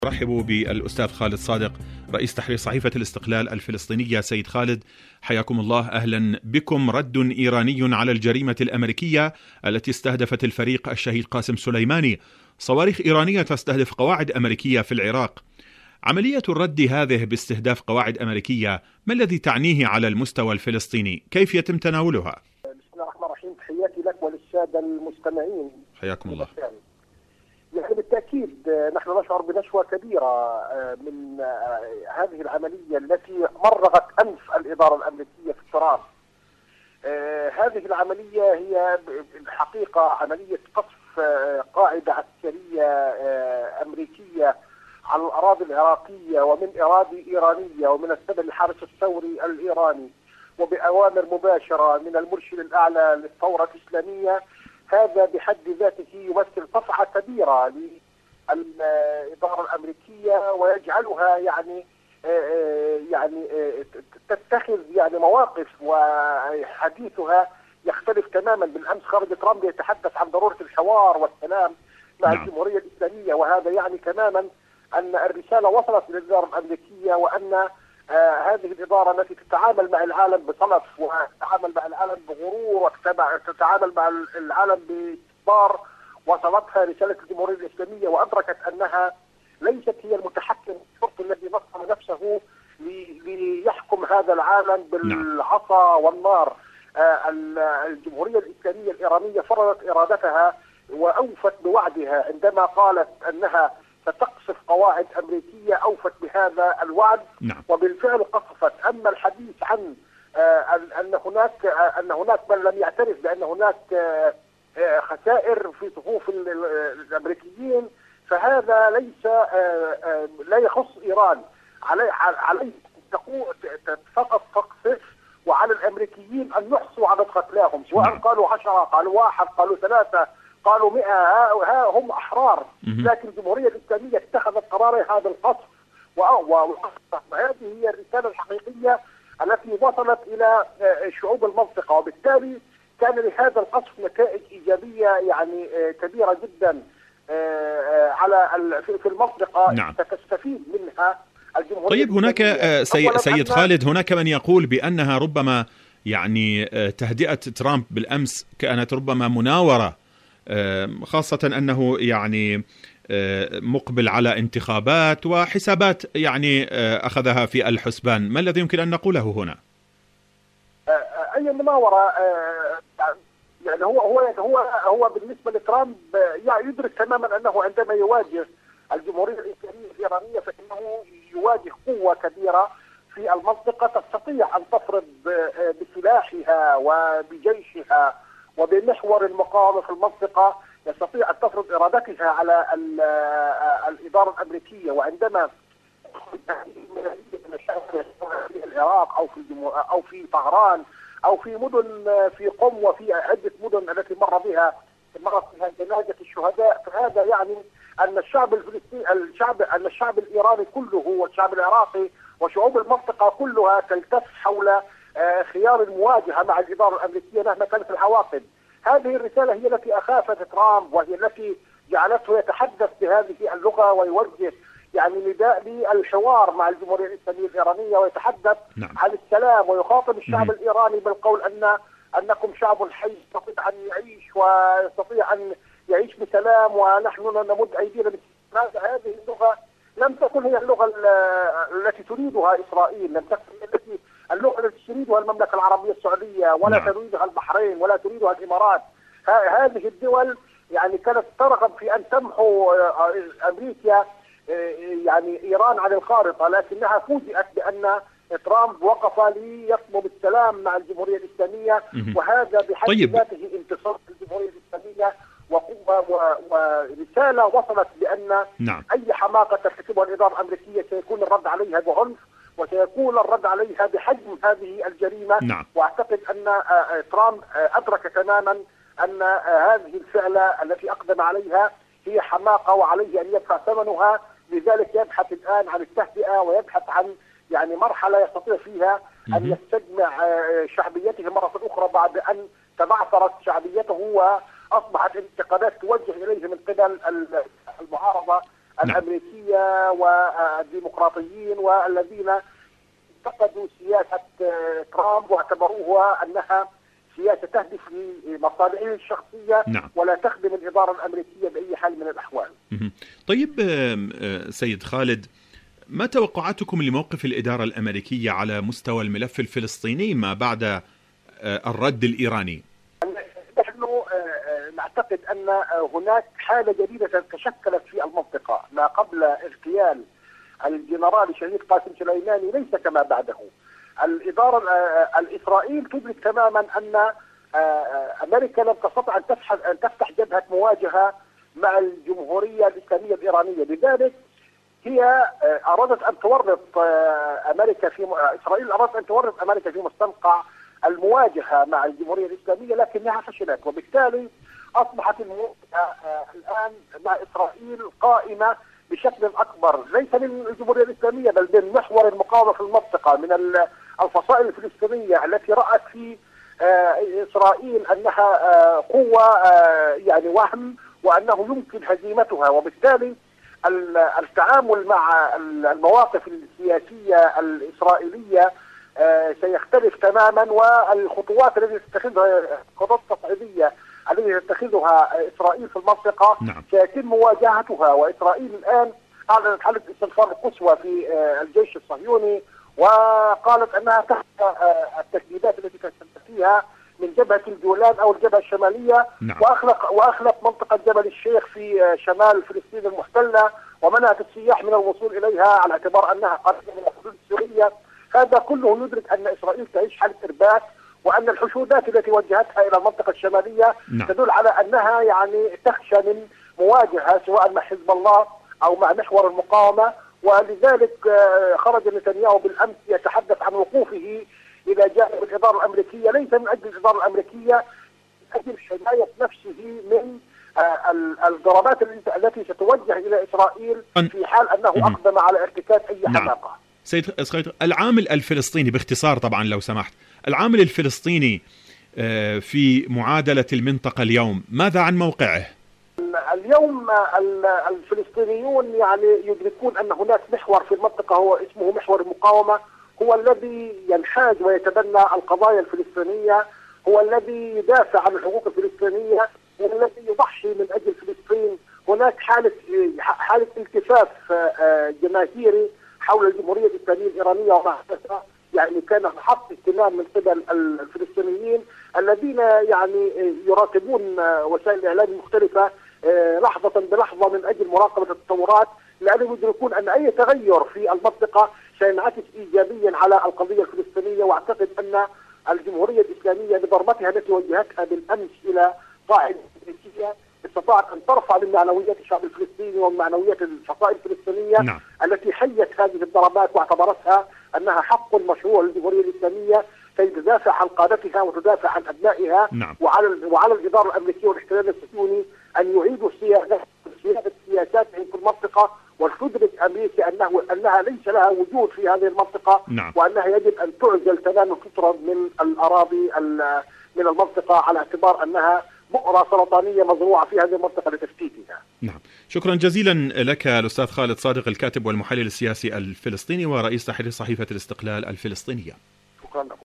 أرحب بالأستاذ خالد صادق رئيس تحرير صحيفة الاستقلال الفلسطينية. سيد خالد، حياكم الله، أهلا بكم. رد إيراني على الجريمة الأمريكية التي استهدفت الفريق الشهيد قاسم سليماني. صواريخ إيرانية تستهدف قواعد أمريكية في العراق. عملية الرد هذه باستهداف قواعد أمريكية ما الذي تعنيه على المستوى الفلسطيني؟ كيف يتم تناولها؟ بسم الله الرحمن الرحيم. تحياتي لك وللسادة المستمعين. حياكم الله. يعني بالتأكيد نحن نشعر بنشوة كبيرة من هذه العملية التي مرغت أنف الإدارة الأمريكية في التراب. هذه العملية هي الحقيقة عملية قصف قاعدة عسكرية أمريكية على الأراضي العراقية ومن أراضي إيرانية ومن السبل الحرس الثوري الإيراني وبأوامر مباشرة من المرشد الأعلى للثورة الإسلامية. هذا بحد ذاته يمثل صفعة كبيرة للإدارة الأمريكية ويجعلها يعني تتخذ مواقف، وحديثها يختلف تماما. بالأمس خرج ترامب يتحدث عن ضرورة الحوار والسلام مع الجمهورية الإسلامية، وهذا يعني تماما أن الرسالة وصلت للإدارة الأمريكية وأن هذه الإدارة التي تتعامل مع العالم بصلف وتتعامل مع العالم بغرور وتتعامل مع العالم باستكبار، وصلتها رسالة الجمهورية الإسلامية وأدركت أنها ليست هي المتحكم الشرط الذي نصب نفسه ليحكم هذا العالم بالعصا والنار. الجمهورية الإسلامية الإيرانية فرضت إرادتها وأوفت بوعدها عندما قالت أنها ستقصف قواعد أمريكية، أوفت بهذا الوعد. وبالفعل قصفت. أما الحديث عن أن هناك من لم يعترف بأن هناك خسائر في صفوف الأمريكيين، فهذا ليس لا يخص إيران. عليه فقط تقصف، وعلى الأمريكيين أن يحصوا عدد قتلاهم، سواء قالوا 10 قالوا 1 قالوا 3 قالوا 100، هم أحرار. لكن الجمهورية الإسلامية اتخذت قرار هذا القصف وهذه هي الرسالة الحقيقية التي وصلت إلى شعوب المنطقة، وبالتالي كان لهذا القصف نتائج إيجابية كبيرة جدا في المنطقة. ستستفيد منها الجمهورية. طيب، هناك سيد خالد، هناك من يقول بأنها ربما تهدئة ترامب بالأمس كانت ربما مناورة، خاصة أنه مقبل على انتخابات وحسابات أخذها في الحسبان. ما الذي يمكن أن نقوله هنا؟ أي مناورة؟ هو بالنسبة لترامب يدرك تماما أنه عندما يواجه الجمهورية الإسلامية الإيرانية فإنه يواجه قوة كبيرة في المنطقة تستطيع أن تفرض بسلاحها وبجيشها وبمحور المقاومة في المنطقة، يستطيع أن تفرض إرادتها على الإدارة الأمريكية. وعندما في العراق أو في طهران أو في مدن في قم وفي عدة مدن التي مرت بها جنازة الشهداء، فهذا يعني أن الشعب الفلسطيني أن الشعب الإيراني كله والشعب العراقي وشعوب المنطقة كلها تلتف حول خيار المواجهة مع الإدارة الأمريكية مهما كانت العواقب. هذه الرسالة هي التي أخافت ترامب، وهي التي جعلته يتحدث بهذه اللغة ويوجه نداء للحوار مع الجمهورية الإسلامية الإيرانية، ويتحدث عن السلام ويخاطب الشعب الإيراني بالقول أنكم شعب حي يستطيع أن يعيش ويستطيع أن يعيش بسلام، ونحن نمد أيدينا بالسلام. هذه اللغة لم تكن هي اللغة التي تريدها إسرائيل، لم تكن اللغة التي تريدها المملكة العربية السعودية، ولا تريدها البحرين، ولا تريدها الإمارات. هذه الدول كانت ترغب في أن تمحو أمريكا إيران عن الخارطة، لكنها فوجئت بأن ترامب وقف ليطلب السلام مع الجمهورية الإسلامية، وهذا بحد ذاته انتصار الجمهورية الإسلامية ورسالة وصلت بأن أي حماقة ترتكبها الإدارة الأمريكية سيكون الرد عليها بعنف، وسيكون الرد عليها بحجم هذه الجريمة. وأعتقد أن ترامب أدرك تماما أن هذه الفعلة التي أقدم عليها هي حماقة وعليه أن يدفع ثمنها. لذلك يبحث الآن عن التهدئة ويبحث عن مرحلة يستطيع فيها أن يستجمع شعبيته مرة أخرى بعد أن تبعثرت شعبيته وأصبحت انتقادات توجه إليه من قبل المعارضة الأمريكية والديمقراطيين والذين انتقدوا سياسة ترامب واعتبروها أنها سياسة تهدف لمصالحهم الشخصية ولا تخدم الإدارة الأمريكية بأي حال من الأحوال. طيب سيد خالد، ما توقعاتكم لموقف الإدارة الأمريكية على مستوى الملف الفلسطيني ما بعد الرد الإيراني؟ نحن نعتقد أن هناك حالة جديدة تشكلت في المنطقة. ما قبل اغتيال الجنرال الشهيد قاسم سليماني ليس كما بعده. الإدارة الإسرائيل تدرك تماما أن أمريكا لم تستطع أن تفتح جبهة مواجهة مع الجمهورية الإسلامية الإيرانية، لذلك هي أرادت أن تورط إسرائيل أرادت أن تورط أمريكا في مستنقع المواجهة مع الجمهورية الإسلامية، لكنها فشلت، وبالتالي أصبحت المواجهة الآن مع إسرائيل قائمة بشكل أكبر ليس من الجمهورية الإسلامية بل من محور المقاومة في المنطقة، من الفصائل الفلسطينية التي رأت في إسرائيل أنها قوة يعني وهم وأنه يمكن هزيمتها، وبالتالي التعامل مع المواقف السياسية الإسرائيلية سيختلف تماما، والخطوات التي تتخذها الخطوات التصعيدية التي تتخذها إسرائيل في المنطقة سيتم مواجهتها. وإسرائيل الآن أعلنت حالة استنفار قصوى في الجيش الصهيوني، وقالت أنها تحت التهديدات التي تستفيها من جبهة الجولان أو الجبهة الشمالية، وأخلق منطقة جبل الشيخ في شمال فلسطين المحتلة، ومنعت السياح من الوصول إليها على اعتبار أنها قريبة من الحدود السورية. هذا كله يدرك أن إسرائيل تعيش حالة إرباك، وأن الحشودات التي وجهتها إلى المنطقة الشمالية تدل على أنها يعني تخشى من مواجهة سواء مع حزب الله أو مع محور المقاومة. ولذلك خرج نتنياهو بالأمس يتحدث عن وقوفه إلى جانب الإدارة الأمريكية، ليس من أجل الإدارة الأمريكية، من أجل حماية نفسه من الضربات التي ستوجه إلى إسرائيل في حال أنه أقدم على ارتكاب أي حماقة. سيد خالد، العامل الفلسطيني باختصار طبعا لو سمحت، العامل الفلسطيني في معادلة المنطقة اليوم ماذا عن موقعه؟ اليوم الفلسطينيون يعني يدركون أن هناك محور في المنطقة هو اسمه محور المقاومة، هو الذي ينحاز ويتبنى القضايا الفلسطينية، هو الذي يدافع عن الحقوق الفلسطينية، هو الذي يضحي من أجل فلسطين. هناك حالة التفاف جماهيري حول الجمهورية الإسلامية الإيرانية، وما حدث يعني كان محط اهتمام من قبل الفلسطينيين الذين يعني يراقبون وسائل الإعلام المختلفة لحظة بلحظة من أجل مراقبة التطورات، لأنهم يدركون أن أي تغير في المنطقة سينعكس إيجابيا على القضية الفلسطينية. واعتقد أن الجمهورية الإسلامية بضربتها التي وجهتها بالأمس إلى قاعدة أمريكية استطاعت أن ترفع من معنويات الشعب الفلسطيني ومعنويات الفصائل الفلسطينية التي حيت هذه الضربات واعتبرتها أنها حق مشروع للجمهورية الإسلامية كي تدافع عن قادتها وتدافع عن أبنائها. وعلى الإدارة الأمريكية والاحتلال الصهيوني أن يعيدوا سيادة سياساتهم في المنطقة، وتدرك أمريكا أنها ليس لها وجود في هذه المنطقة، وأنها يجب أن تعزل تماما فترة من الأراضي من المنطقة على اعتبار أنها بؤرة سرطانية مزروعة في هذه المنطقة لتفتيتها. شكرا جزيلا لك الأستاذ خالد صادق، الكاتب والمحلل السياسي الفلسطيني ورئيس تحرير صحيفة الاستقلال الفلسطينية. شكرا لكم.